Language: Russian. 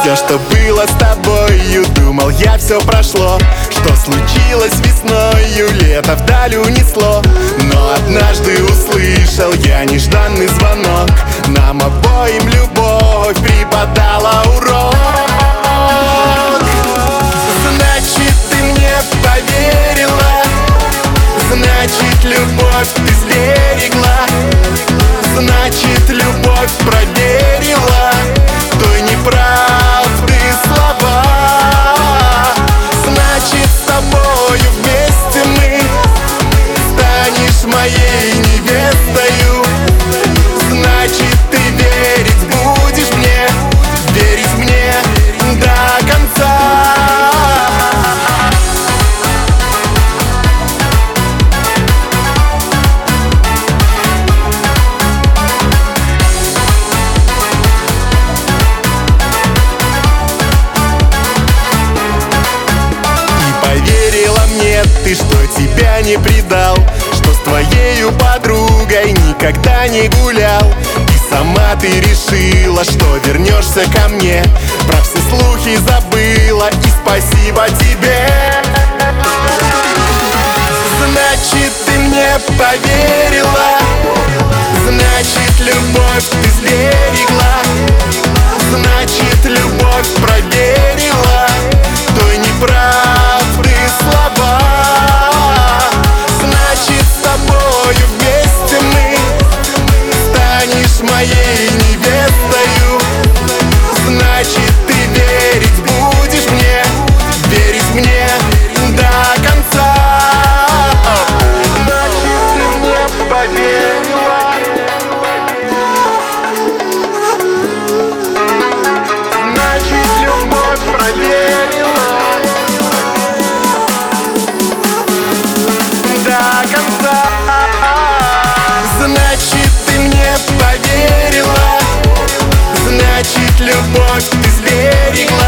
Все, что было с тобою, думал я, все прошло. Что случилось весною, лето вдаль унесло. Но однажды услышал я нежданный звонок. Нам обоим любовь преподала урок. Значит, ты мне поверила, значит, любовь ты сберегла, значит, любовь проверила той неправды слова. Значит, с тобою вместе мы станешь моей невестою. Значит, ты верить будешь мне, верить мне до конца. Ты, что тебя не предал, что с твоею подругой никогда не гулял. И сама ты решила, что вернешься ко мне. Про все слухи забыла, и спасибо тебе. Значит, ты мне поверила, значит, любовь ты сберегла, значит, любовь проверила той неправды слова. Значит, с тобою вместе мы станешь моей невестою. Значит, ты верить будешь мне, верить мне до конца. Значит, ты мне поверила, значит, любовь проверила до конца. Значит, ты мне поверила, значит, любовь ты сберегла,